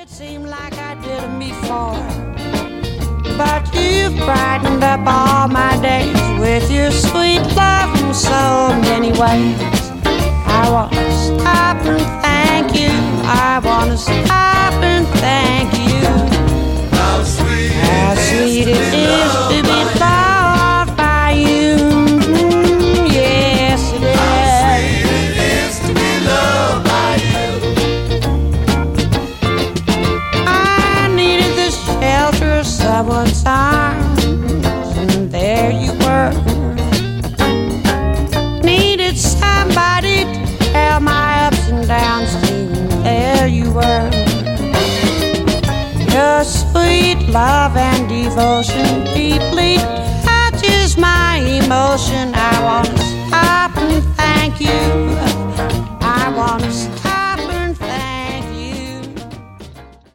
Seemed like I didn't before, but you've brightened up all my days with your sweet love in so many ways. I want to stop and thank you. I want to stop and thank you. How sweet it is to be loved by you. Yes, it is. How sweet it is to be loved by you. I needed the shelter of someone's arms, and there you were. Needed somebody to tell my ups and downs to, and there you were. Your sweet love and devotion deeply touches my emotion. I want to stop and thank you.